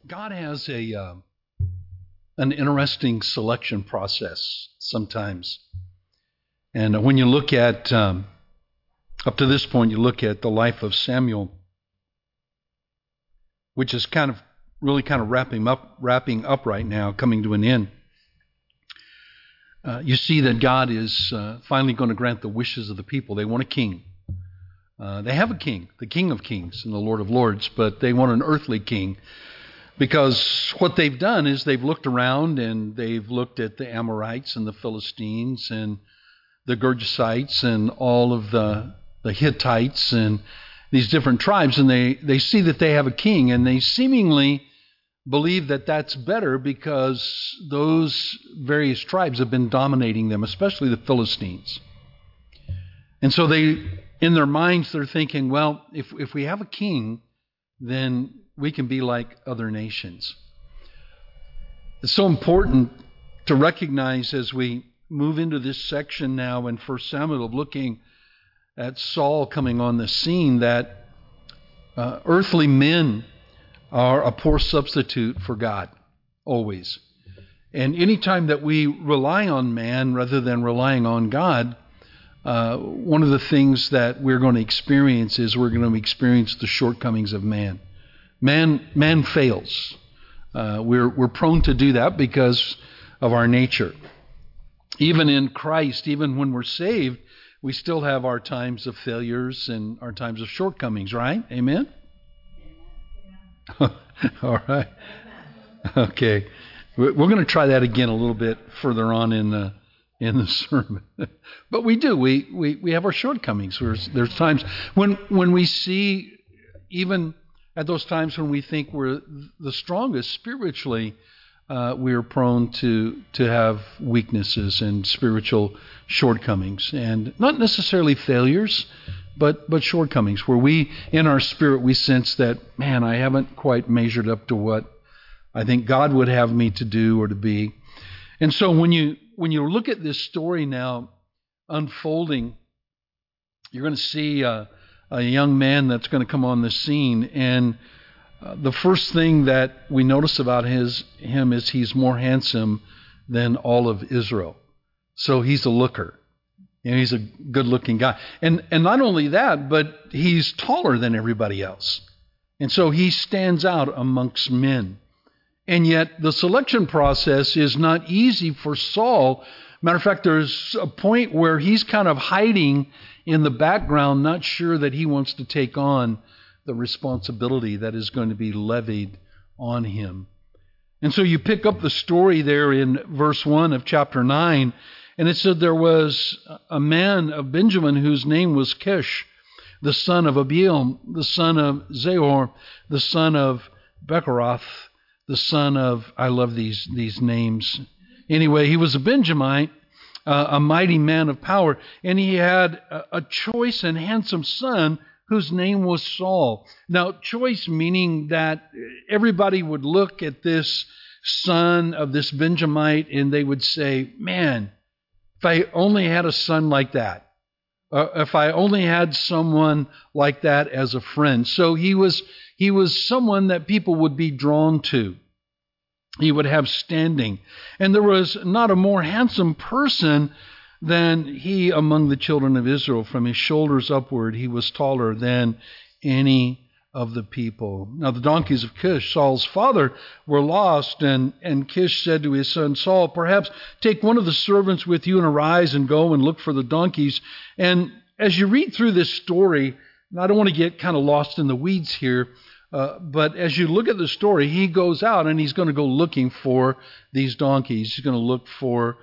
God has an interesting selection process sometimes. And when you look at, up to this point, you look at the life of Samuel, which is really wrapping up right now, coming to an end. You see that God is finally going to grant the wishes of the people. They want a king. They have a king, the King of Kings and the Lord of Lords, but they want an earthly king, because what they've done is they've looked around and they've looked at the Amorites and the Philistines and the Gergesites and all of the Hittites and these different tribes, and they see that they have a king, and they seemingly believe that that's better because those various tribes have been dominating them, especially the Philistines. And so in their minds, they're thinking, well, if we have a king, then we can be like other nations. It's so important to recognize as we move into this section now in 1 Samuel of looking at Saul coming on the scene, that earthly men are a poor substitute for God, always. And anytime that we rely on man rather than relying on God, one of the things that we're going to experience is we're going to experience the shortcomings of man. Man fails. We're prone to do that because of our nature. Even in Christ, even when we're saved, we still have our times of failures and our times of shortcomings, right? Amen? All right. Okay. We're going to try that again a little bit further on in the sermon. But we do. We have our shortcomings. There's times when we see, even at those times when we think we're the strongest spiritually, we are prone to have weaknesses and spiritual shortcomings, and not necessarily failures, but shortcomings, where we, in our spirit, we sense that, man, I haven't quite measured up to what I think God would have me to do or to be. And so when you look at this story now unfolding, you're going to see a young man that's going to come on the scene, and the first thing that we notice about him is he's more handsome than all of Israel. So he's a looker. He's a good-looking guy. And not only that, but he's taller than everybody else. And so he stands out amongst men. And yet the selection process is not easy for Saul. Matter of fact, there's a point where he's kind of hiding in the background, not sure that he wants to take on the responsibility that is going to be levied on him. And so you pick up the story there in verse 1 of chapter 9, and it said there was a man of Benjamin whose name was Kish, the son of Abiel, the son of Zahor, the son of Bechorath, the son of, I love these names. Anyway, he was a Benjamite, a mighty man of power, and he had a choice and handsome son whose name was Saul. Now, choice meaning that everybody would look at this son of this Benjamite and they would say, man, if I only had a son like that, if I only had someone like that as a friend. So he was someone that people would be drawn to. He would have standing. And there was not a more handsome person than he among the children of Israel. From his shoulders upward, he was taller than any of the people. Now the donkeys of Kish, Saul's father, were lost, and Kish said to his son Saul, perhaps take one of the servants with you and arise and go and look for the donkeys. And as you read through this story, and I don't want to get kind of lost in the weeds here, but as you look at the story, he goes out and he's going to go looking for these donkeys. He's going to look for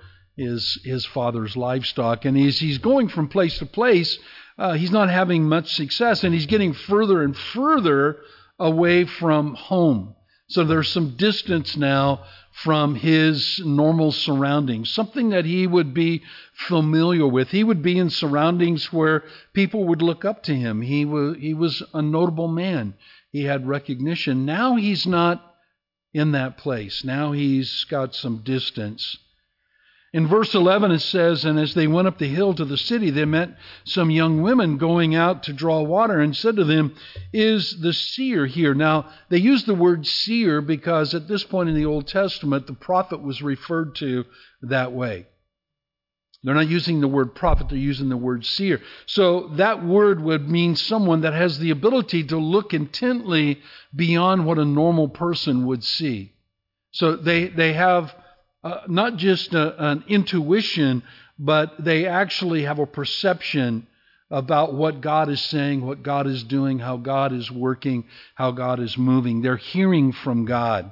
his father's livestock. And as he's going from place to place, he's not having much success, and he's getting further and further away from home. So there's some distance now from his normal surroundings, something that he would be familiar with. He would be in surroundings where people would look up to him. He was a notable man. He had recognition. Now he's not in that place. Now he's got some distance. In verse 11 it says, "And as they went up the hill to the city, they met some young women going out to draw water, and said to them, 'Is the seer here?'" Now, they use the word seer because at this point in the Old Testament, the prophet was referred to that way. They're not using the word prophet, they're using the word seer. So that word would mean someone that has the ability to look intently beyond what a normal person would see. So they have not just an intuition, but they actually have a perception about what God is saying, what God is doing, how God is working, how God is moving. They're hearing from God.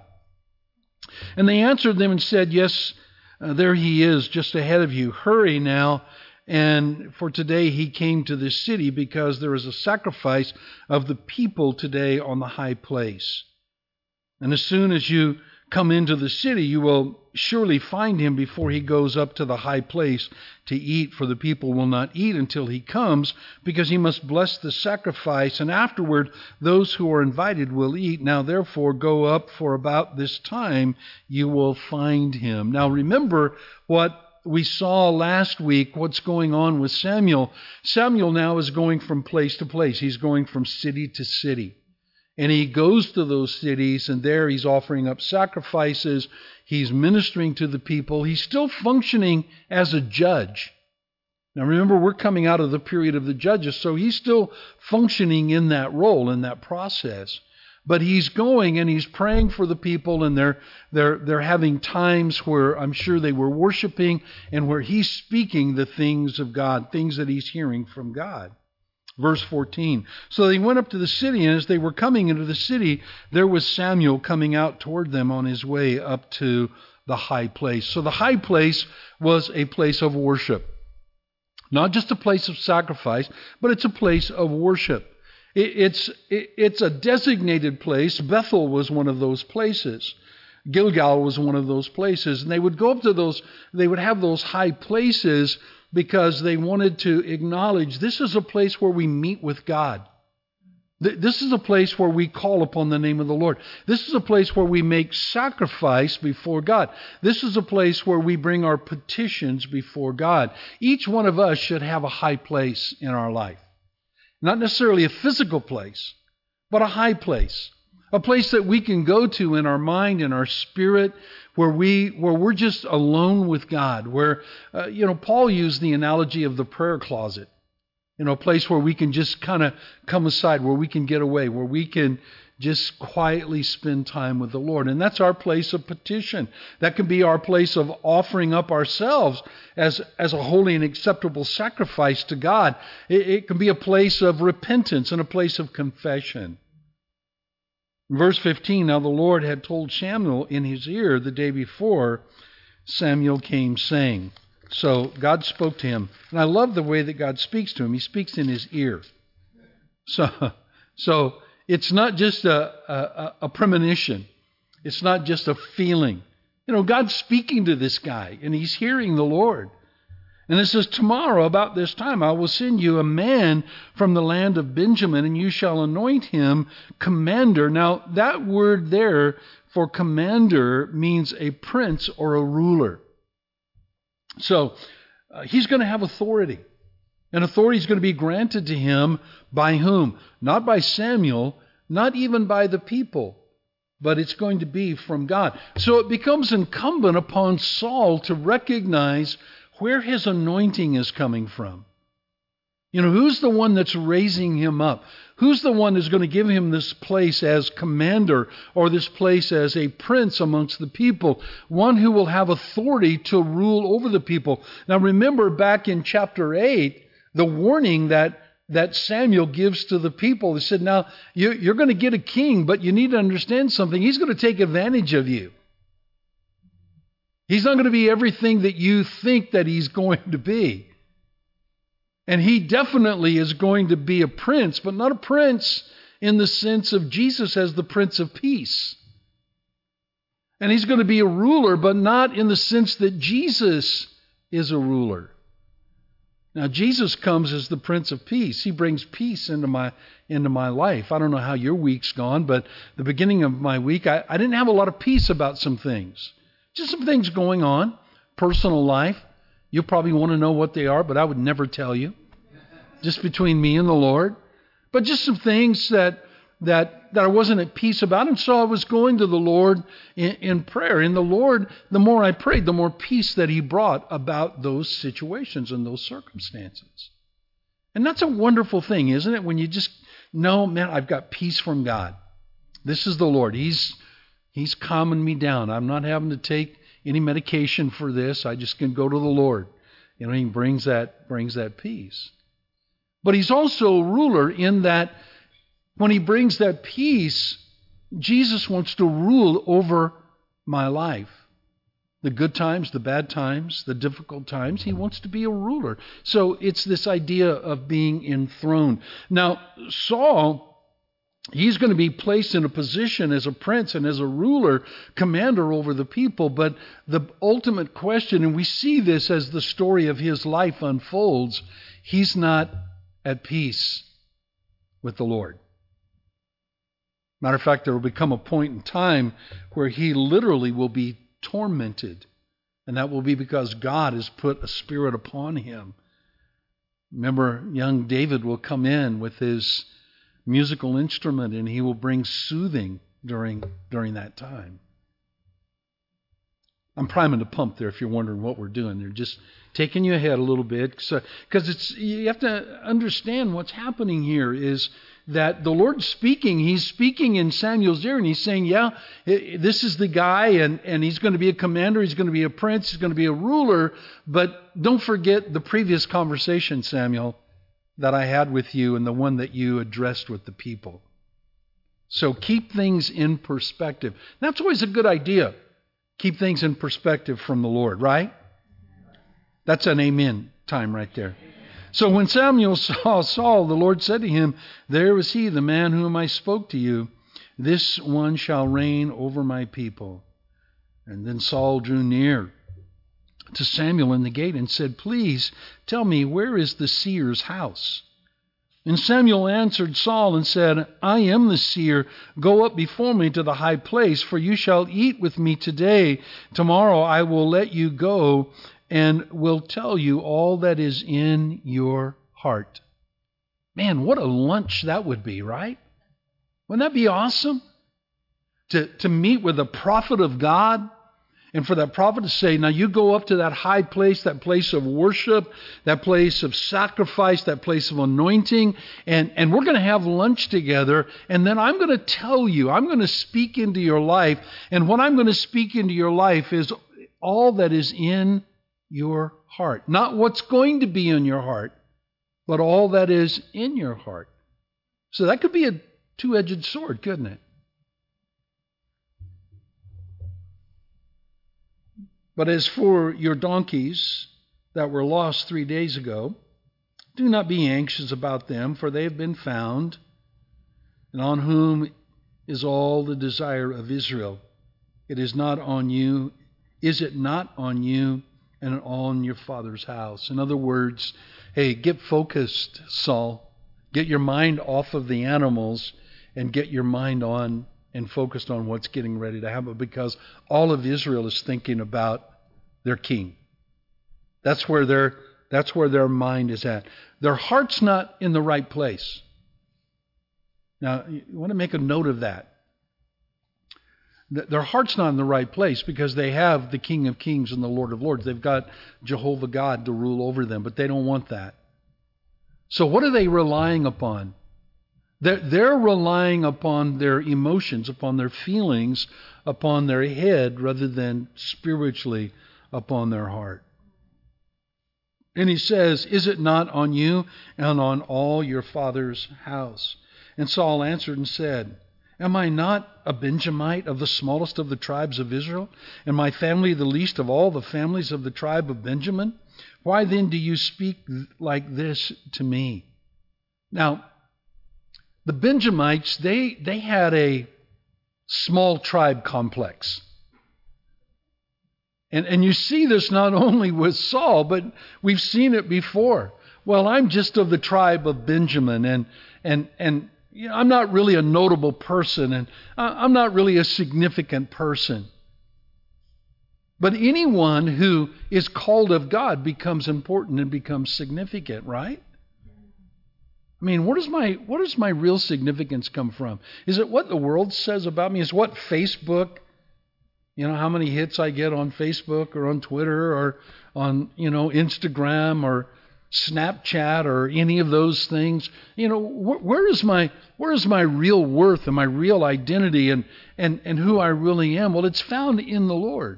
And they answered them and said, "Yes, there he is, just ahead of you. Hurry now." And for today he came to this city because there is a sacrifice of the people today on the high place. And as soon as you come into the city, you will surely find him before he goes up to the high place to eat, for the people will not eat until he comes, because he must bless the sacrifice, and afterward those who are invited will eat. Now therefore go up, for about this time you will find him. Now remember what we saw last week, what's going on with Samuel. Samuel now is going from place to place. He's going from city to city. And he goes to those cities, and there he's offering up sacrifices. He's ministering to the people. He's still functioning as a judge. Now remember, we're coming out of the period of the judges, so he's still functioning in that role, in that process. But he's going and he's praying for the people, and they're having times where I'm sure they were worshiping and where he's speaking the things of God, things that he's hearing from God. Verse 14, "So they went up to the city, and as they were coming into the city, there was Samuel coming out toward them on his way up to the high place." So the high place was a place of worship. Not just a place of sacrifice, but it's a place of worship. It's a designated place. Bethel was one of those places. Gilgal was one of those places. And they would go up to those, they would have those high places because they wanted to acknowledge this is a place where we meet with God. This is a place where we call upon the name of the Lord. This is a place where we make sacrifice before God. This is a place where we bring our petitions before God. Each one of us should have a high place in our life. Not necessarily a physical place, but a high place. A place that we can go to in our mind, in our spirit, where we're just alone with God. Where, Paul used the analogy of the prayer closet. A place where we can just kind of come aside, where we can get away, where we can just quietly spend time with the Lord. And that's our place of petition. That can be our place of offering up ourselves as a holy and acceptable sacrifice to God. It can be a place of repentance and a place of confession. In verse 15, "Now the Lord had told Samuel in his ear the day before Samuel came, saying." So God spoke to him. And I love the way that God speaks to him. He speaks in his ear. So it's not just a premonition. It's not just a feeling. God's speaking to this guy, and he's hearing the Lord. And it says, "Tomorrow about this time I will send you a man from the land of Benjamin, and you shall anoint him commander." Now, that word there for commander means a prince or a ruler. So he's going to have authority. And authority is going to be granted to him by whom? Not by Samuel, not even by the people, but it's going to be from God. So it becomes incumbent upon Saul to recognize where his anointing is coming from. Who's the one that's raising him up? Who's the one that's going to give him this place as commander or this place as a prince amongst the people? One who will have authority to rule over the people. Now remember back in chapter 8, the warning that Samuel gives to the people. He said, now you're going to get a king, but you need to understand something. He's going to take advantage of you. He's not going to be everything that you think that he's going to be. And he definitely is going to be a prince, but not a prince in the sense of Jesus as the Prince of Peace. And he's going to be a ruler, but not in the sense that Jesus is a ruler. Now, Jesus comes as the Prince of Peace. He brings peace into my life. I don't know how your week's gone, but the beginning of my week, I didn't have a lot of peace about some things. Just some things going on. personal life. You probably want to know what they are, but I would never tell you. Just between me and the Lord. But just some things that I wasn't at peace about. And so I was going to the Lord in prayer. And the Lord, the more I prayed, the more peace that He brought about those situations and those circumstances. And that's a wonderful thing, isn't it? When you just know, man, I've got peace from God. This is the Lord. He's calming me down. I'm not having to take any medication for this. I just can go to the Lord. You know, He brings that peace. But He's also a ruler in that when He brings that peace, Jesus wants to rule over my life. The good times, the bad times, the difficult times, He wants to be a ruler. So it's this idea of being enthroned. Now, Saul, he's going to be placed in a position as a prince and as a ruler, commander over the people. But the ultimate question, and we see this as the story of his life unfolds, he's not at peace with the Lord. Matter of fact, there will become a point in time where he literally will be tormented. And that will be because God has put a spirit upon him. Remember, young David will come in with his musical instrument and he will bring soothing during that time. I'm priming the pump there if you're wondering what we're doing. They're just taking you ahead a little bit. Because you have to understand what's happening here is that the Lord's speaking. He's speaking in Samuel's ear and He's saying, yeah, this is the guy and he's going to be a commander, he's going to be a prince, he's going to be a ruler. But don't forget the previous conversation, Samuel, that I had with you and the one that you addressed with the people. So keep things in perspective. That's always a good idea. Keep things in perspective from the Lord, right? That's an amen time right there. So when Samuel saw Saul, the Lord said to him, "There is he, the man whom I spoke to you. This one shall reign over my people." And then Saul drew near to Samuel in the gate and said, "Please tell me, where is the seer's house?" And Samuel answered Saul and said, "I am the seer. Go up before me to the high place, for you shall eat with me today. Tomorrow I will let you go and will tell you all that is in your heart." Man, what a lunch that would be, right? Wouldn't that be awesome? To meet with a prophet of God, and for that prophet to say, now you go up to that high place, that place of worship, that place of sacrifice, that place of anointing, and we're going to have lunch together, and then I'm going to tell you, I'm going to speak into your life, and what I'm going to speak into your life is all that is in your heart. Not what's going to be in your heart, but all that is in your heart. So that could be a two-edged sword, couldn't it? But as for your donkeys that were lost 3 days ago, do not be anxious about them, for they have been found, and on whom is all the desire of Israel. It is not on you, is it not on you and on your father's house? In other words, hey, get focused, Saul. Get your mind off of the animals and get your mind on and focused on what's getting ready to happen, because all of Israel is thinking about their king. That's where their mind is at. Their heart's not in the right place. Now, you want to make a note of that. Their heart's not in the right place because they have the King of Kings and the Lord of Lords. They've got Jehovah God to rule over them, but they don't want that. So what are they relying upon? They're relying upon their emotions, upon their feelings, upon their head, rather than spiritually upon their heart. And he says, "Is it not on you and on all your father's house?" And Saul answered and said, "Am I not a Benjamite of the smallest of the tribes of Israel, and my family the least of all the families of the tribe of Benjamin? Why then do you speak like this to me?" Now, the Benjamites, they had a small tribe complex. And you see this not only with Saul, but we've seen it before. Well, I'm just of the tribe of Benjamin, and you know, I'm not really a notable person, and I'm not really a significant person. But anyone who is called of God becomes important and becomes significant, right? I mean, where does my real significance come from? Is it what the world says about me? Is it what Facebook, how many hits I get on Facebook or on Twitter or on, Instagram or Snapchat or any of those things? Where is my real worth and my real identity and who I really am? Well, it's found in the Lord.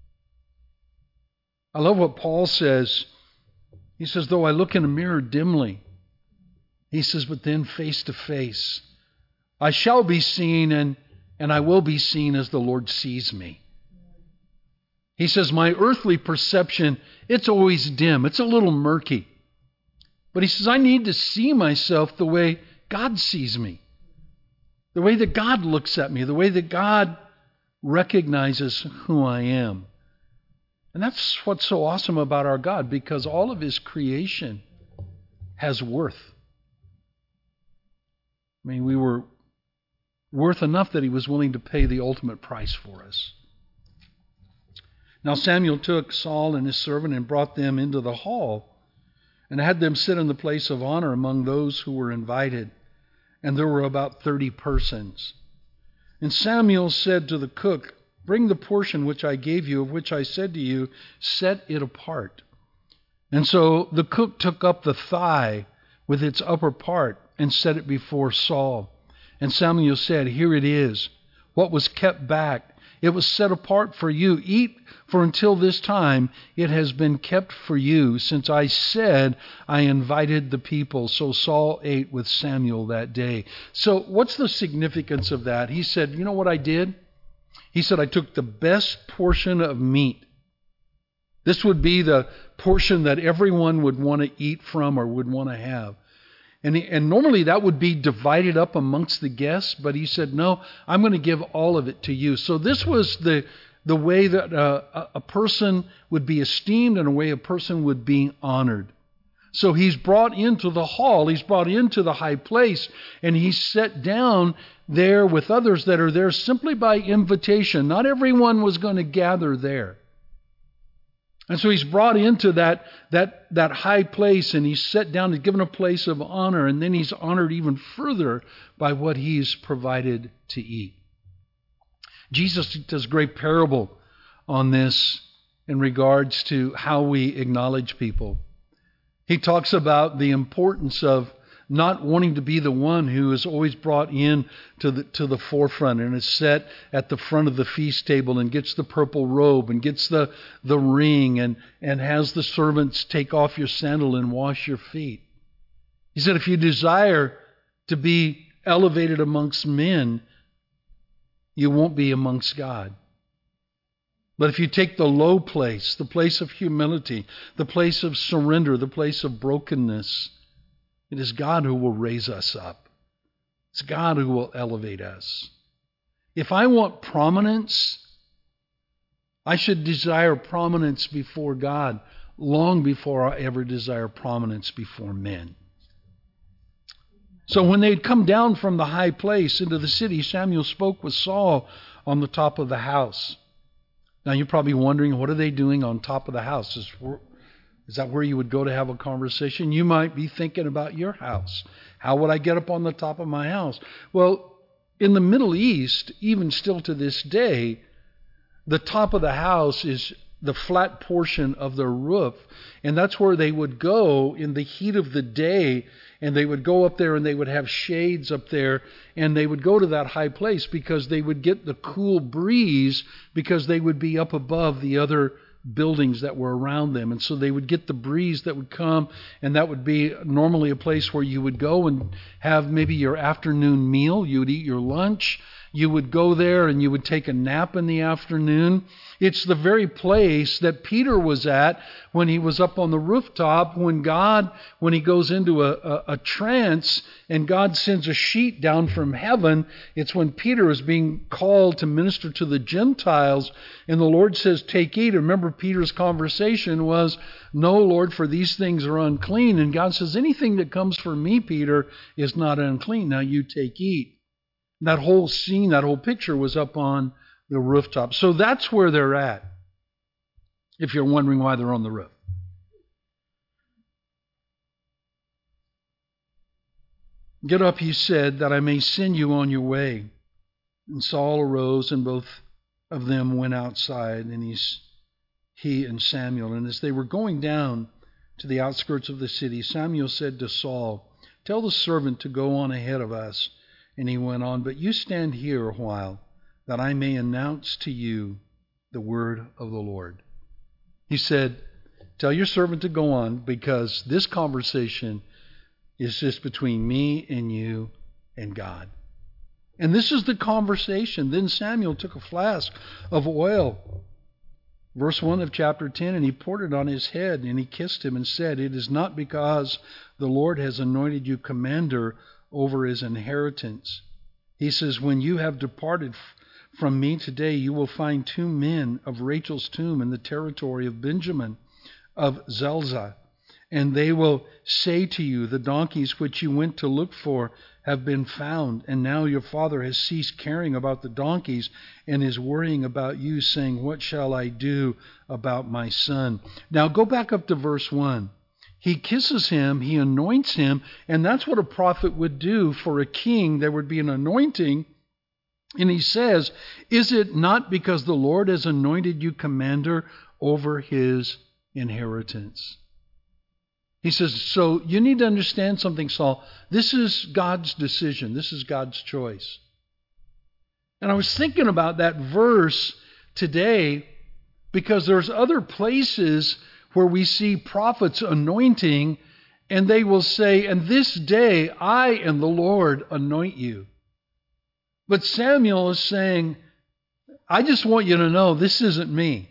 I love what Paul says. He says, though I look in a mirror dimly, he says, but then face to face, I shall be seen and I will be seen as the Lord sees me. He says, my earthly perception, it's always dim. It's a little murky. But he says, I need to see myself the way God sees me, the way that God looks at me, the way that God recognizes who I am. And that's what's so awesome about our God, because all of His creation has worth. I mean, we were worth enough that He was willing to pay the ultimate price for us. Now Samuel took Saul and his servant and brought them into the hall and had them sit in the place of honor among those who were invited. And there were about 30 persons. And Samuel said to the cook, bring the portion which I gave you, of which I said to you, set it apart. And so the cook took up the thigh with its upper part and set it before Saul. And Samuel said, here it is, what was kept back. It was set apart for you. Eat, for until this time it has been kept for you, since I said I invited the people. So Saul ate with Samuel that day. So what's the significance of that? He said, you know what I did? He said, I took the best portion of meat. This would be the portion that everyone would want to eat from or would want to have. And normally that would be divided up amongst the guests, but he said, no, I'm going to give all of it to you. So this was the way that a person would be esteemed and a way a person would be honored. So he's brought into the hall, he's brought into the high place, and he's set down there with others that are there simply by invitation. Not everyone was going to gather there. And so he's brought into that high place, and he's set down and given a place of honor, and then he's honored even further by what he's provided to eat. Jesus does a great parable on this in regards to how we acknowledge people. He talks about the importance of not wanting to be the one who is always brought in to the forefront and is set at the front of the feast table and gets the purple robe and gets the ring and has the servants take off your sandal and wash your feet. He said, if you desire to be elevated amongst men, you won't be amongst God. But if you take the low place, the place of humility, the place of surrender, the place of brokenness, it is God who will raise us up. It's God who will elevate us. If I want prominence, I should desire prominence before God long before I ever desire prominence before men. So when they'd come down from the high place into the city, Samuel spoke with Saul on the top of the house. Now you're probably wondering, what are they doing on top of the house? Is that where you would go to have a conversation? You might be thinking about your house. How would I get up on the top of my house? Well, in the Middle East, even still to this day, the top of the house is the flat portion of the roof. And that's where they would go in the heat of the day. And they would go up there and they would have shades up there. And they would go to that high place because they would get the cool breeze because they would be up above the other buildings that were around them. And so they would get the breeze that would come, and that would be normally a place where you would go and have maybe your afternoon meal. You would eat your lunch. You would go there and you would take a nap in the afternoon. It's the very place that Peter was at when he was up on the rooftop, when he goes into a trance and God sends a sheet down from heaven. It's when Peter is being called to minister to the Gentiles, and the Lord says, take, eat. And remember, Peter's conversation was, no, Lord, for these things are unclean. And God says, anything that comes from me, Peter, is not unclean. Now you take, eat. That whole scene, that whole picture was up on the rooftop. So that's where they're at. if you're wondering why they're on the roof. Get up, he said, that I may send you on your way. And Saul arose, and both of them went outside, and he and Samuel. And as they were going down to the outskirts of the city, Samuel said to Saul, "Tell the servant to go on ahead of us." And he went on, "But you stand here a while, that I may announce to you the word of the Lord." He said, "Tell your servant to go on, because this conversation is just between me and you and God." And this is the conversation. Then Samuel took a flask of oil, verse 1 of chapter 10, and he poured it on his head, and he kissed him and said, "It is not because the Lord has anointed you commander over his inheritance." He says, "When you have departed from me today, you will find 2 men of Rachel's tomb in the territory of Benjamin of Zelzah. And they will say to you, 'The donkeys which you went to look for have been found, and now your father has ceased caring about the donkeys and is worrying about you, saying, "What shall I do about my son?'" Now go back up to verse 1. He kisses him, he anoints him, and that's what a prophet would do for a king. There would be an anointing. And he says, "Is it not because the Lord has anointed you commander over his inheritance?" He says, so you need to understand something, Saul. This is God's decision. This is God's choice. And I was thinking about that verse today because there's other places where we see prophets anointing, and they will say, "And this day I and the Lord anoint you." But Samuel is saying, "I just want you to know this isn't me.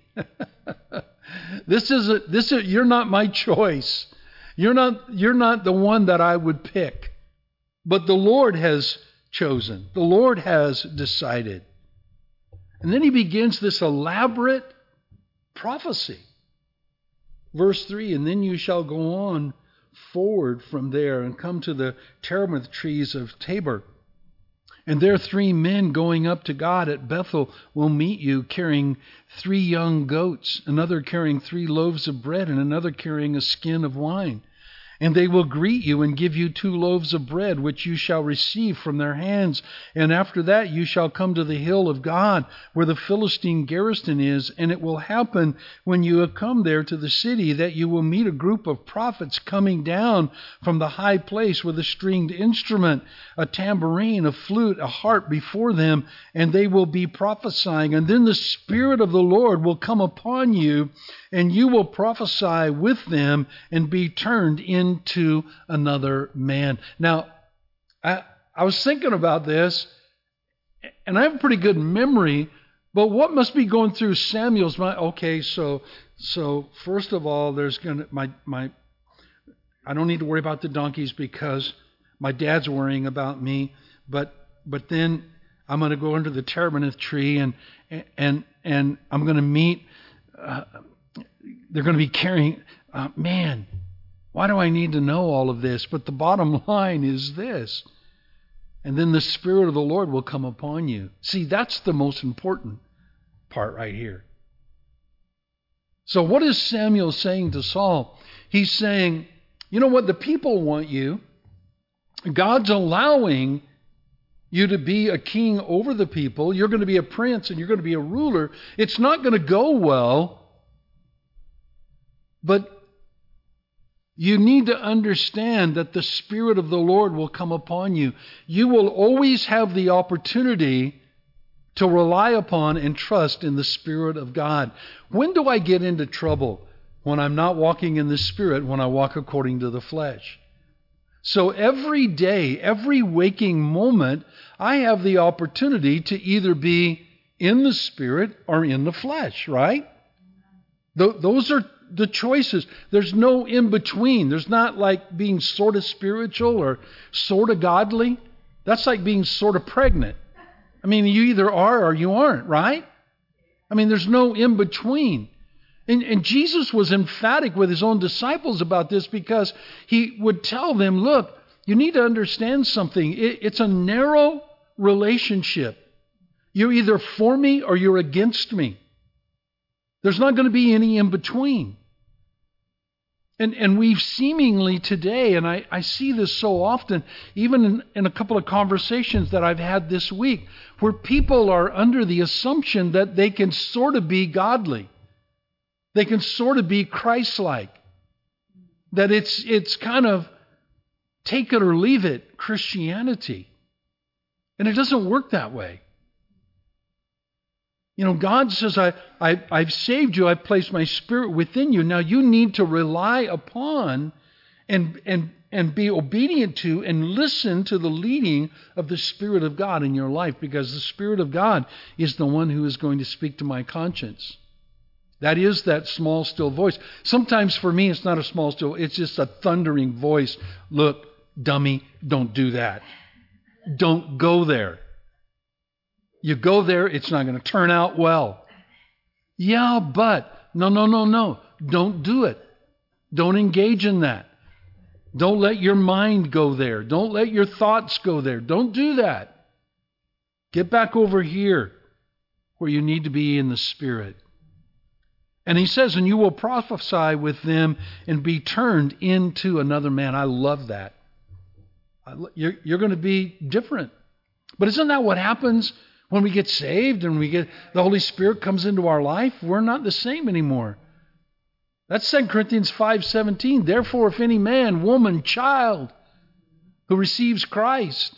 You're not my choice. You're not the one that I would pick. But the Lord has chosen. The Lord has decided." And then he begins this elaborate prophecy. Verse 3, "And then you shall go on forward from there and come to the terebinth trees of Tabor. And there 3 men going up to God at Bethel will meet you, carrying 3 young goats, another carrying 3 loaves of bread, and another carrying a skin of wine. And they will greet you and give you 2 loaves of bread, which you shall receive from their hands. And after that you shall come to the hill of God, where the Philistine garrison is. And it will happen when you have come there to the city, that you will meet a group of prophets coming down from the high place with a stringed instrument, a tambourine, a flute, a harp before them, and they will be prophesying. And then the Spirit of the Lord will come upon you, and you will prophesy with them and be turned into another man." Now, I was thinking about this, and I have a pretty good memory, but what must be going through Samuel's mind? Okay, so first of all, there's gonna I don't need to worry about the donkeys because my dad's worrying about me, but then I'm going to go under the terebinth tree and I'm going to meet. They're going to be carrying. Man, why do I need to know all of this? But the bottom line is this. And then the Spirit of the Lord will come upon you. See, that's the most important part right here. So what is Samuel saying to Saul? He's saying, you know what? The people want you. God's allowing you to be a king over the people. You're going to be a prince and you're going to be a ruler. It's not going to go well. But you need to understand that the Spirit of the Lord will come upon you. You will always have the opportunity to rely upon and trust in the Spirit of God. When do I get into trouble? When I'm not walking in the Spirit, when I walk according to the flesh. So every day, every waking moment, I have the opportunity to either be in the Spirit or in the flesh, right? Those are the choices. There's no in between. There's not like being sort of spiritual or sort of godly. That's like being sort of pregnant. I mean, you either are or you aren't, right? I mean, there's no in between. And Jesus was emphatic with his own disciples about this because he would tell them, look, you need to understand something. It's a narrow relationship. You're either for me or you're against me. There's not going to be any in between. And we've seemingly today, and I see this so often, even in a couple of conversations that I've had this week, where people are under the assumption that they can sort of be godly. They can sort of be Christ-like. That it's kind of take it or leave it Christianity. And it doesn't work that way. You know, God says, I've saved you, I've placed my Spirit within you. Now you need to rely upon and be obedient to and listen to the leading of the Spirit of God in your life, because the Spirit of God is the one who is going to speak to my conscience. That is that small, still voice. Sometimes for me, it's not a small, still, it's just a thundering voice. Look, dummy, don't do that. Don't go there. You go there, it's not going to turn out well. Yeah, but no. Don't do it. Don't engage in that. Don't let your mind go there. Don't let your thoughts go there. Don't do that. Get back over here where you need to be in the Spirit. And he says, and you will prophesy with them and be turned into another man. I love that. You're going to be different. But isn't that what happens when we get saved and the Holy Spirit comes into our life? We're not the same anymore. That's 2 Corinthians 5:17. Therefore, if any man, woman, child who receives Christ,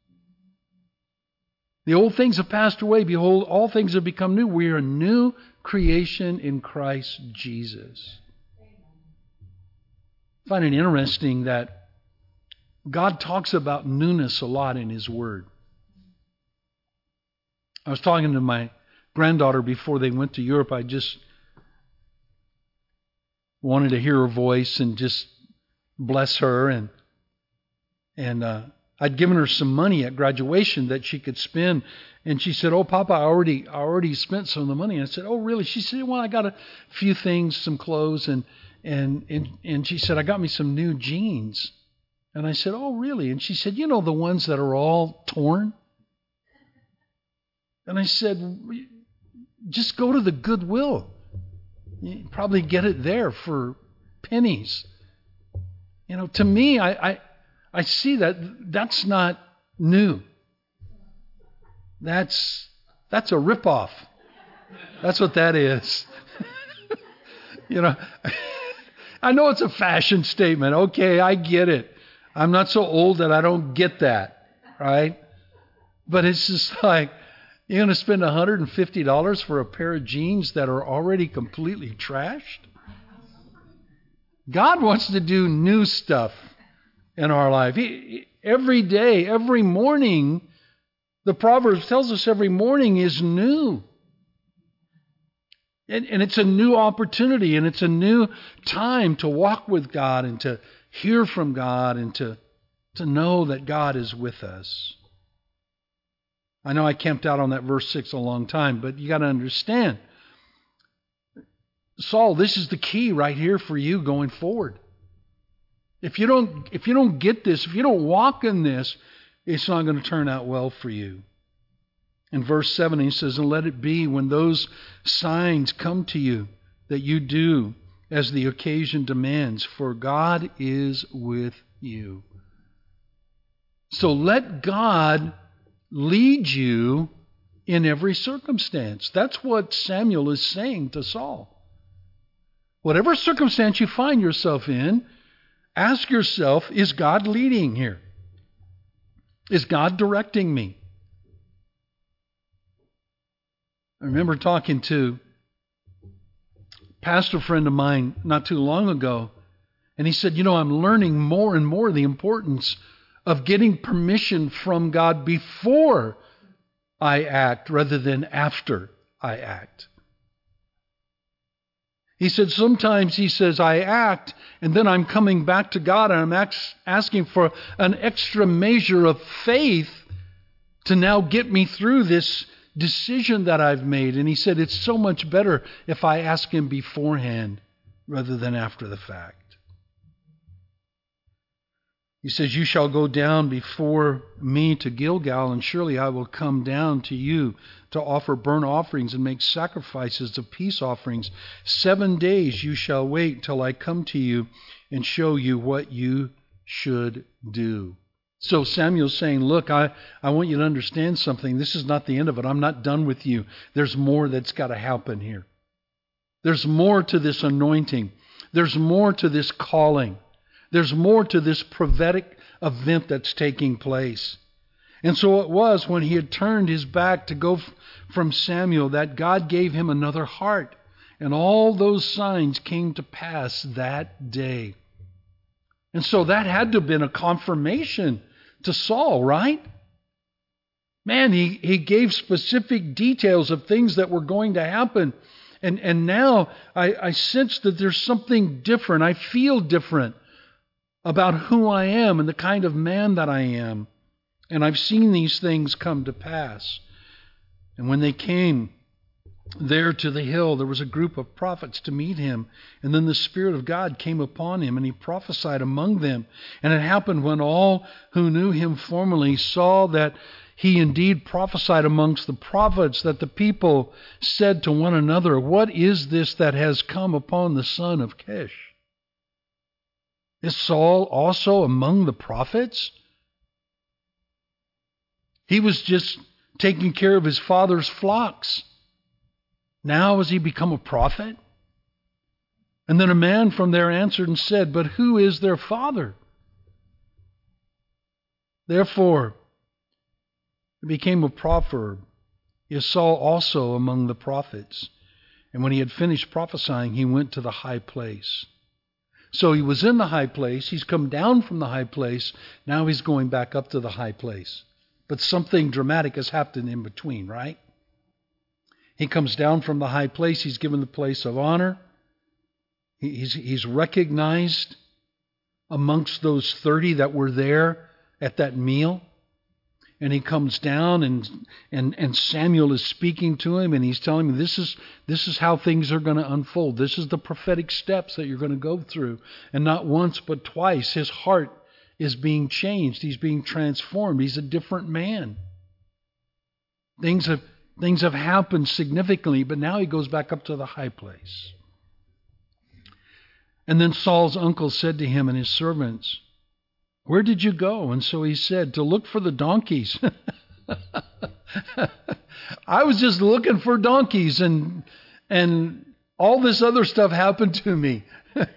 the old things have passed away. Behold, all things have become new. We are a new creation in Christ Jesus. I find it interesting that God talks about newness a lot in His Word. I was talking to my granddaughter before they went to Europe. I just wanted to hear her voice and just bless her. And I'd given her some money at graduation that she could spend. And she said, "Oh, Papa, I already spent some of the money." And I said, "Oh, really?" She said, "Well, I got a few things, some clothes." And she said, "I got me some new jeans." And I said, "Oh, really?" And she said, "You know, the ones that are all torn?" And I said, "Just go to the Goodwill. You probably get it there for pennies." You know, to me, I see that's not new. That's a ripoff. That's what that is. You know, I know it's a fashion statement. Okay, I get it. I'm not so old that I don't get that, right? But it's just like, you're going to spend $150 for a pair of jeans that are already completely trashed? God wants to do new stuff in our life. Every day, every morning, the Proverbs tells us every morning is new. And it's a new opportunity, and it's a new time to walk with God and to hear from God and to know that God is with us. I know I camped out on that verse 6 a long time, but you got to understand, Saul, this is the key right here for you going forward. If you don't get this, if you don't walk in this, it's not going to turn out well for you. In verse 7, he says, "And let it be when those signs come to you that you do as the occasion demands, for God is with you." So let God lead you in every circumstance. That's what Samuel is saying to Saul. Whatever circumstance you find yourself in, ask yourself, is God leading here? Is God directing me? I remember talking to a pastor friend of mine not too long ago, and he said, "You know, I'm learning more and more the importance of getting permission from God before I act rather than after I act." He said, sometimes, he says, I act and then I'm coming back to God and I'm asking for an extra measure of faith to now get me through this decision that I've made. And he said, it's so much better if I ask Him beforehand rather than after the fact. He says, you shall go down before me to Gilgal, and surely I will come down to you to offer burnt offerings and make sacrifices of peace offerings. 7 days you shall wait till I come to you and show you what you should do. So Samuel's saying, look, I want you to understand something. This is not the end of it. I'm not done with you. There's more that's got to happen here. There's more to this anointing. There's more to this calling. There's more to this prophetic event that's taking place. And so it was when he had turned his back to go from Samuel that God gave him another heart. And all those signs came to pass that day. And so that had to have been a confirmation to Saul, right? Man, he gave specific details of things that were going to happen. And now I sense that there's something different. I feel different about who I am and the kind of man that I am. And I've seen these things come to pass. And when they came there to the hill, there was a group of prophets to meet him. And then the Spirit of God came upon him, and he prophesied among them. And it happened when all who knew him formerly saw that he indeed prophesied amongst the prophets, that the people said to one another, what is this that has come upon the son of Kish? Is Saul also among the prophets? He was just taking care of his father's flocks. Now has he become a prophet? And then a man from there answered and said, but who is their father? Therefore, it became a proverb, is Saul also among the prophets? And when he had finished prophesying, he went to the high place. So he was in the high place. He's come down from the high place. Now he's going back up to the high place. But something dramatic has happened in between, right? He comes down from the high place. He's given the place of honor. He's recognized amongst those 30 that were there at that meal. And he comes down, and Samuel is speaking to him, and he's telling him, this is how things are going to unfold. This is the prophetic steps that you're going to go through. And not once, but twice, his heart is being changed. He's being transformed. He's a different man. Things have happened significantly, but now he goes back up to the high place. And then Saul's uncle said to him and his servants, where did you go? And so he said, to look for the donkeys. I was just looking for donkeys, and all this other stuff happened to me.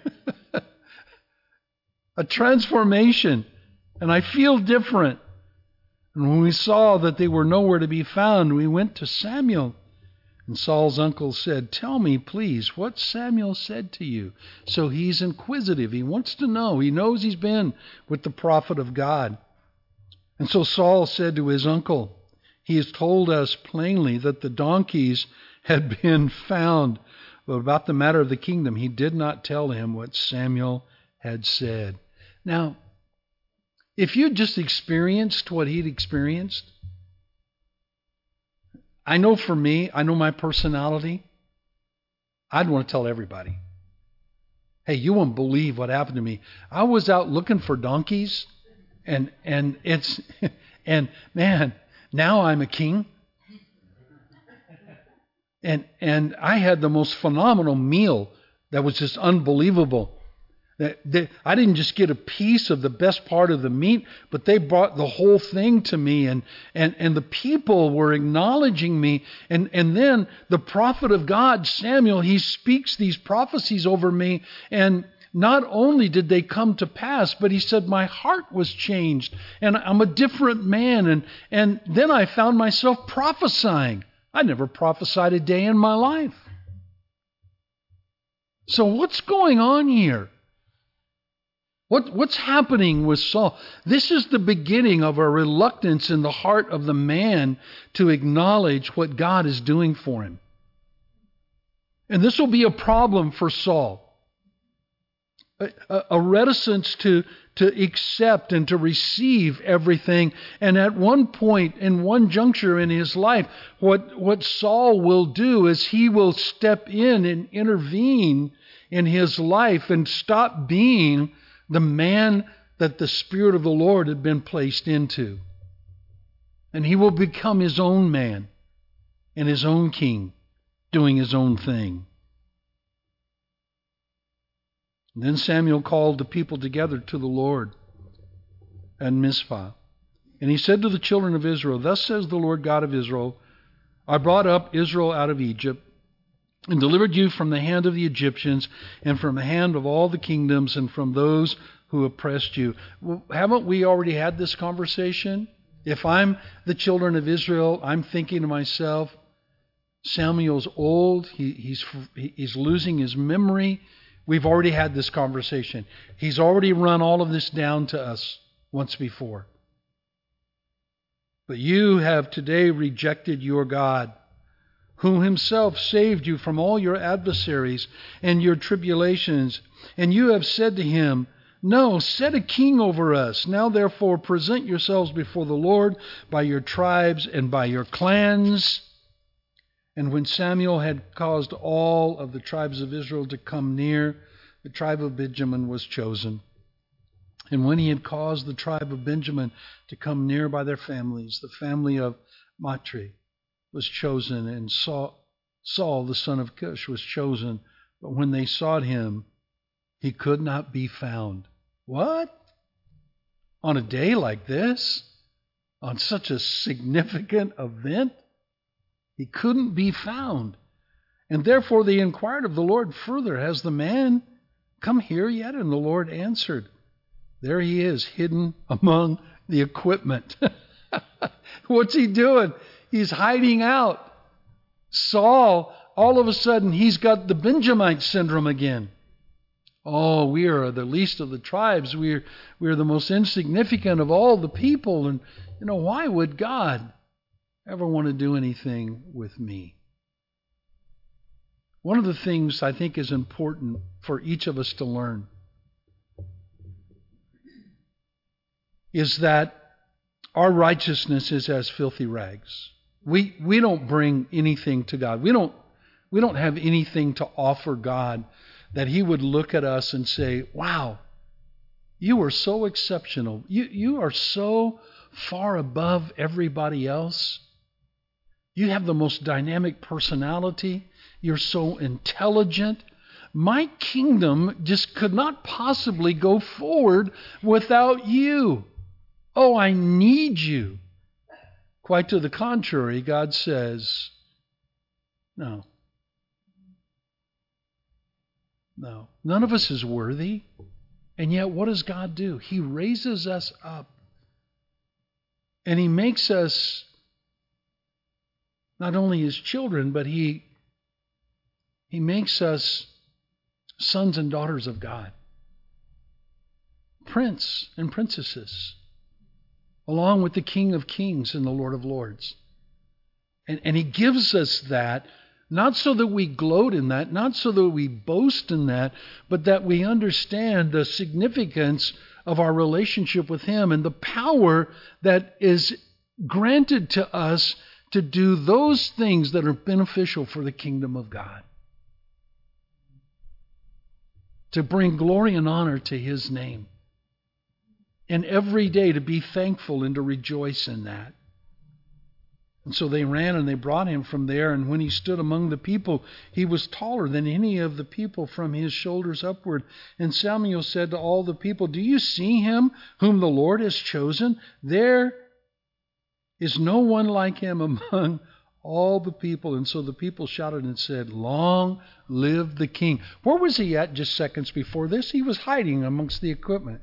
A transformation, and I feel different. And when we saw that they were nowhere to be found, we went to Samuel. And Saul's uncle said, tell me, please, what Samuel said to you. So he's inquisitive. He wants to know. He knows he's been with the prophet of God. And so Saul said to his uncle, he has told us plainly that the donkeys had been found. But about the matter of the kingdom, he did not tell him what Samuel had said. Now, if you just experienced what he'd experienced, I know for me, I know my personality, I'd want to tell everybody. Hey, you won't believe what happened to me. I was out looking for donkeys, and man, now I'm a king. And I had the most phenomenal meal that was just unbelievable. I didn't just get a piece of the best part of the meat, but they brought the whole thing to me, and the people were acknowledging me. And then the prophet of God, Samuel, he speaks these prophecies over me, and not only did they come to pass, but he said my heart was changed, and I'm a different man. And then I found myself prophesying. I never prophesied a day in my life. So what's going on here? What's happening with Saul? This is the beginning of a reluctance in the heart of the man to acknowledge what God is doing for him. And this will be a problem for Saul. A reticence to accept and to receive everything. And at one point, in one juncture in his life, what Saul will do is he will step in and intervene in his life and stop being the man that the Spirit of the Lord had been placed into. And he will become his own man and his own king, doing his own thing. And then Samuel called the people together to the Lord at Mizpah. And he said to the children of Israel, "Thus says the Lord God of Israel, I brought up Israel out of Egypt and delivered you from the hand of the Egyptians and from the hand of all the kingdoms and from those who oppressed you." Well, haven't we already had this conversation? If I'm the children of Israel, I'm thinking to myself, Samuel's old, he's losing his memory. We've already had this conversation. He's already run all of this down to us once before. But you have today rejected your God, who himself saved you from all your adversaries and your tribulations. And you have said to him, "No, set a king over us. Now therefore present yourselves before the Lord by your tribes and by your clans." And when Samuel had caused all of the tribes of Israel to come near, the tribe of Benjamin was chosen. And when he had caused the tribe of Benjamin to come near by their families, the family of Matri was chosen, and Saul, the son of Kish, was chosen. But when they sought him, he could not be found. What? On a day like this? On such a significant event? He couldn't be found. And therefore they inquired of the Lord further, "Has the man come here yet?" And the Lord answered, "There he is, hidden among the equipment." What's he doing? He's hiding out. Saul, all of a sudden, he's got the Benjamite syndrome again. Oh, we are the least of the tribes. We're the most insignificant of all the people. And, why would God ever want to do anything with me? One of the things I think is important for each of us to learn is that our righteousness is as filthy rags. We don't bring anything to God. We don't have anything to offer God that he would look at us and say, "Wow, you are so exceptional. You are so far above everybody else. You have the most dynamic personality. You're so intelligent. My kingdom just could not possibly go forward without you. Oh, I need you." Quite to the contrary, God says, No. None of us is worthy. And yet, what does God do? He raises us up. And he makes us not only his children, but he makes us sons and daughters of God. Prince and princesses, along with the King of Kings and the Lord of Lords. And he gives us that, not so that we gloat in that, not so that we boast in that, but that we understand the significance of our relationship with him and the power that is granted to us to do those things that are beneficial for the kingdom of God. To bring glory and honor to his name. And every day to be thankful and to rejoice in that. And so they ran and they brought him from there. And when he stood among the people, he was taller than any of the people from his shoulders upward. And Samuel said to all the people, "Do you see him whom the Lord has chosen? There is no one like him among all the people." And so the people shouted and said, "Long live the king." Where was he at just seconds before this? He was hiding amongst the equipment.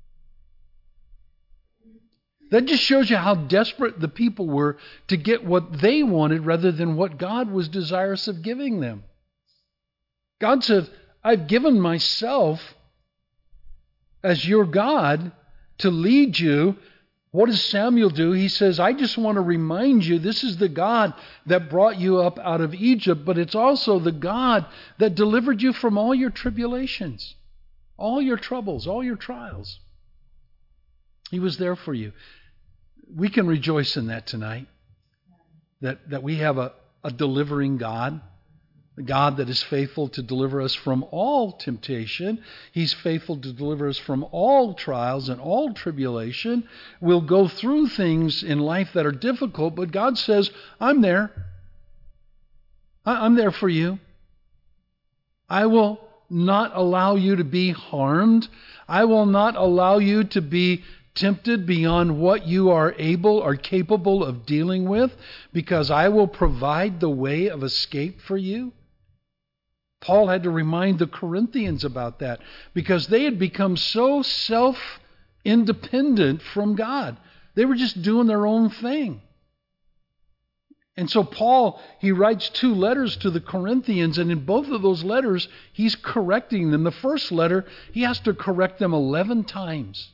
That just shows you how desperate the people were to get what they wanted rather than what God was desirous of giving them. God said, "I've given myself as your God to lead you." What does Samuel do? He says, "I just want to remind you, this is the God that brought you up out of Egypt, but it's also the God that delivered you from all your tribulations, all your troubles, all your trials. He was there for you." We can rejoice in that tonight, that we have a delivering God, The God that is faithful to deliver us from all temptation. He's faithful to deliver us from all trials and all tribulation. We'll go through things in life that are difficult, but God says, I'm there. I'm there for you. I will not allow you to be harmed. I will not allow you to be tempted beyond what you are able or capable of dealing with, because I will provide the way of escape for you. Paul had to remind the Corinthians about that because they had become so self-independent from God. They were just doing their own thing. And so Paul, he writes 2 letters to the Corinthians, and in both of those letters, he's correcting them. The first letter, he has to correct them 11 times.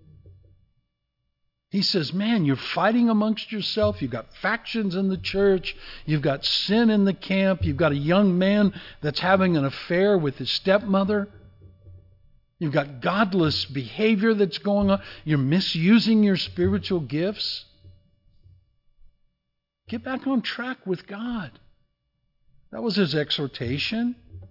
He says, man, you're fighting amongst yourself. You've got factions in the church. You've got sin in the camp. You've got a young man that's having an affair with his stepmother. You've got godless behavior that's going on. You're misusing your spiritual gifts. Get back on track with God. That was his exhortation.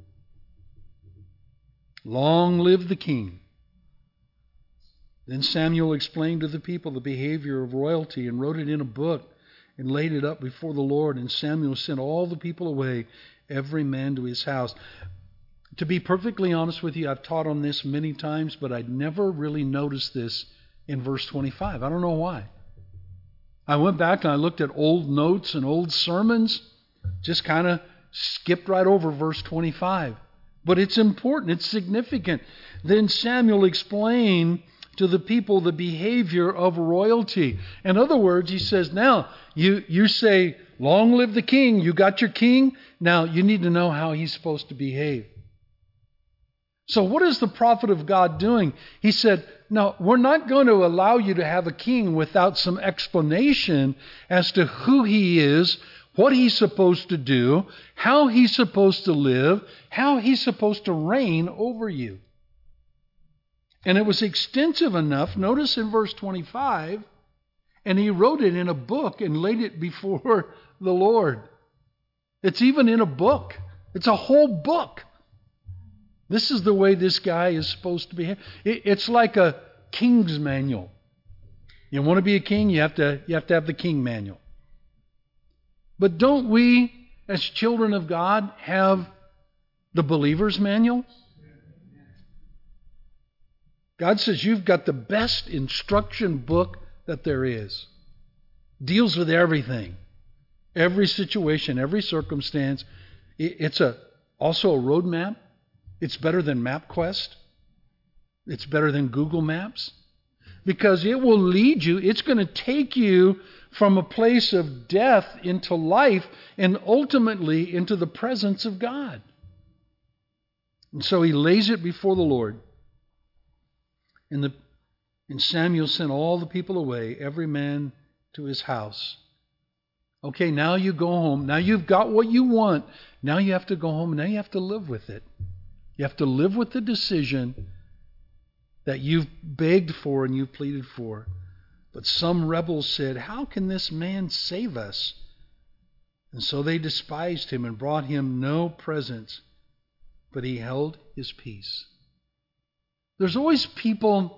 Long live the king. Then Samuel explained to the people the behavior of royalty and wrote it in a book and laid it up before the Lord. And Samuel sent all the people away, every man to his house. To be perfectly honest with you, I've taught on this many times, but I'd never really noticed this in verse 25. I don't know why. I went back and I looked at old notes and old sermons, just kind of skipped right over verse 25. But it's important, it's significant. Then Samuel explained to the people the behavior of royalty. In other words, he says, now, you say, long live the king, you got your king, now you need to know how he's supposed to behave. So what is the prophet of God doing? He said, no, we're not going to allow you to have a king without some explanation as to who he is, what he's supposed to do, how he's supposed to live, how he's supposed to reign over you. And it was extensive enough, notice in verse 25, and he wrote it in a book and laid it before the Lord. It's even in a book. It's a whole book. This is the way this guy is supposed to behave. It's like a king's manual. You want to be a king, you have to have the king manual. But don't we, as children of God, have the believer's manual? God says you've got the best instruction book that there is. Deals with everything. Every situation, every circumstance. It's also a roadmap. It's better than MapQuest. It's better than Google Maps. Because it will lead you, it's going to take you from a place of death into life and ultimately into the presence of God. And so he lays it before the Lord. And Samuel sent all the people away, every man to his house. Okay, now you go home. Now you've got what you want. Now you have to go home. Now you have to live with it. You have to live with the decision that you've begged for and you've pleaded for. But some rebels said, how can this man save us? And so they despised him and brought him no presents, but he held his peace. There's always people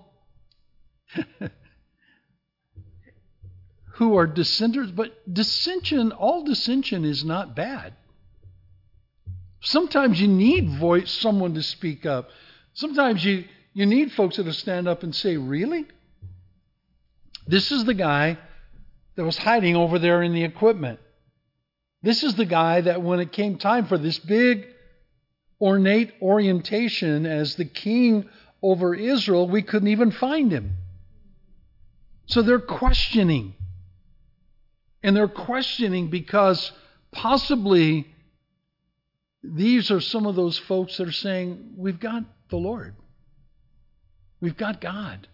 who are dissenters, but all dissension is not bad. Sometimes you need someone to speak up. Sometimes you need folks that will stand up and say, really? This is the guy that was hiding over there in the equipment. This is the guy that when it came time for this big ornate orientation as the king over Israel, we couldn't even find him. So they're questioning. And they're questioning because possibly these are some of those folks that are saying, we've got the Lord. We've got God.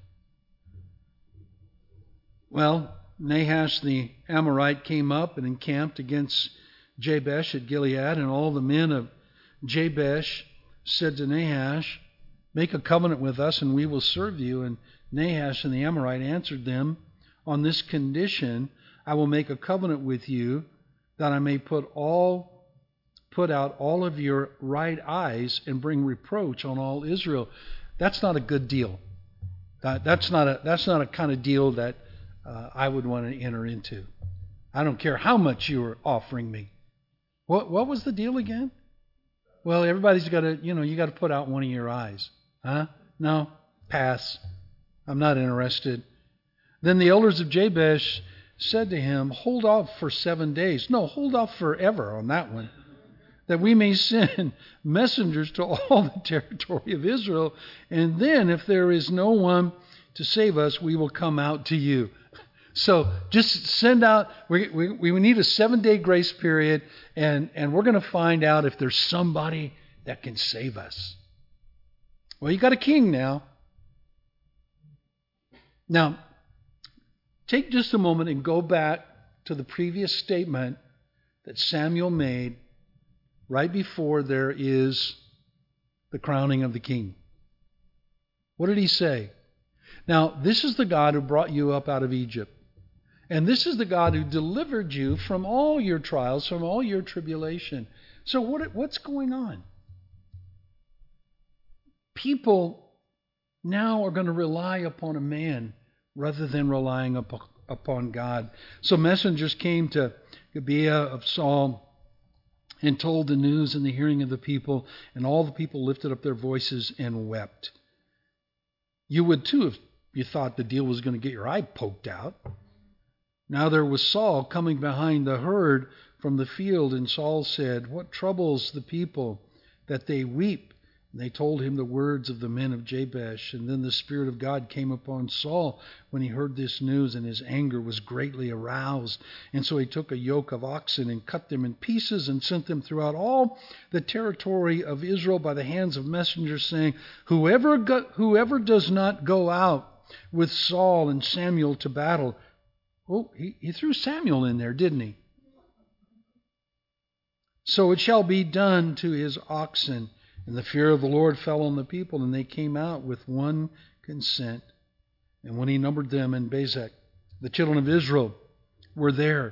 Well, Nahash the Amorite came up and encamped against Jabesh at Gilead, and all the men of Jabesh said to Nahash, make a covenant with us and we will serve you. And Nahash and the Amorite answered them, on this condition I will make a covenant with you, that I may put all put out all of your right eyes and bring reproach on all Israel. That's not a good deal. That's not a kind of deal that I would want to enter into. I don't care how much you are offering me. What was the deal again? Well, everybody's got to, you got to put out one of your eyes. Huh? No, pass. I'm not interested. Then the elders of Jabesh said to him, hold off for 7 days. No, hold off forever on that one, that we may send messengers to all the territory of Israel, and then if there is no one to save us, we will come out to you. So just send out, we need a 7-day grace period, and we're going to find out if there's somebody that can save us. Well, you got a king now. Now, take just a moment and go back to the previous statement that Samuel made right before there is the crowning of the king. What did he say? Now, this is the God who brought you up out of Egypt. And this is the God who delivered you from all your trials, from all your tribulation. So what's going on? People now are going to rely upon a man rather than relying upon God. So messengers came to Gibeah of Saul and told the news in the hearing of the people, and all the people lifted up their voices and wept. You would too if you thought the deal was going to get your eye poked out. Now there was Saul coming behind the herd from the field, and Saul said, what troubles the people that they weep? And they told him the words of the men of Jabesh. And then the Spirit of God came upon Saul when he heard this news, and his anger was greatly aroused. And so he took a yoke of oxen and cut them in pieces and sent them throughout all the territory of Israel by the hands of messengers, saying, whoever does not go out with Saul and Samuel to battle. Oh, he threw Samuel in there, didn't he? So it shall be done to his oxen. And the fear of the Lord fell on the people, and they came out with one consent. And when he numbered them in Bezek, the children of Israel were there,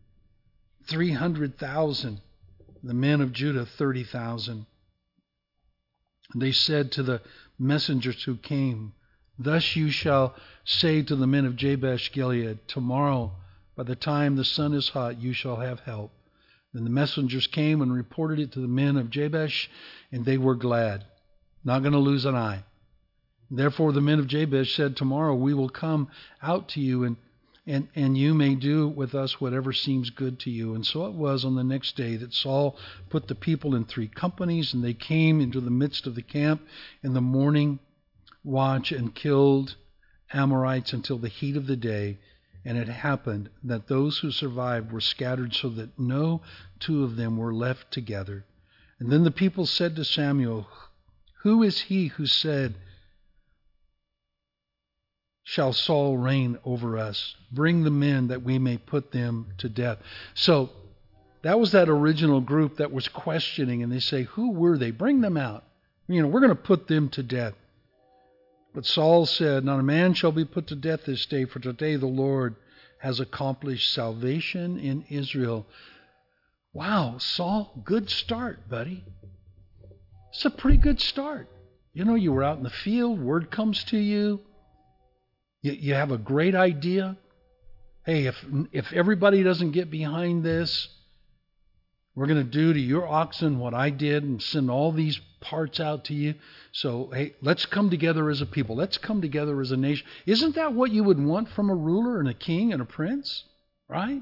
300,000. The men of Judah, 30,000. And they said to the messengers who came, thus you shall say to the men of Jabesh Gilead, tomorrow, by the time the sun is hot, you shall have help. Then the messengers came and reported it to the men of Jabesh, and they were glad. Not going to lose an eye. Therefore the men of Jabesh said, tomorrow we will come out to you, and you may do with us whatever seems good to you. And so it was on the next day that Saul put the people in 3 companies, and they came into the midst of the camp in the morning watch and killed Amorites until the heat of the day. And it happened that those who survived were scattered so that no 2 of them were left together. And then the people said to Samuel, who is he who said, shall Saul reign over us? Bring the men that we may put them to death. So that was that original group that was questioning, and they say, who were they? Bring them out. We're going to put them to death. But Saul said, not a man shall be put to death this day, for today the Lord has accomplished salvation in Israel. Wow, Saul, good start, buddy. It's a pretty good start. You were out in the field, word comes to you. You have a great idea. Hey, if everybody doesn't get behind this, we're going to do to your oxen what I did and send all these parts out to you. So, hey, let's come together as a people. Let's come together as a nation. Isn't that what you would want from a ruler and a king and a prince? Right?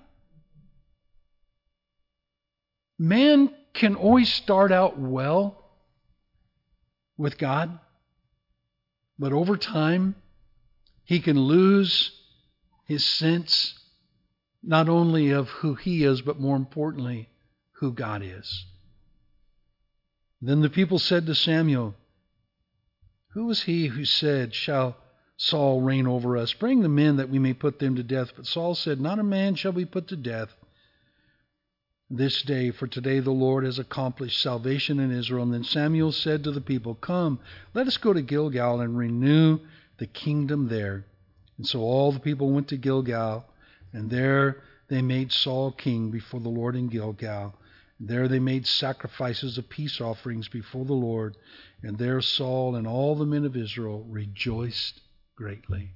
Man can always start out well with God, but over time, he can lose his sense not only of who he is, but more importantly, who God is. Then the people said to Samuel, who was he who said, shall Saul reign over us? Bring the men that we may put them to death. But Saul said, not a man shall be put to death this day, for today the Lord has accomplished salvation in Israel. And then Samuel said to the people, come, let us go to Gilgal and renew the kingdom there. And so all the people went to Gilgal, and there they made Saul king before the Lord in Gilgal. There they made sacrifices of peace offerings before the Lord, and there Saul and all the men of Israel rejoiced greatly.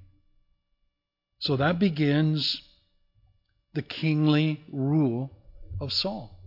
So that begins the kingly rule of Saul.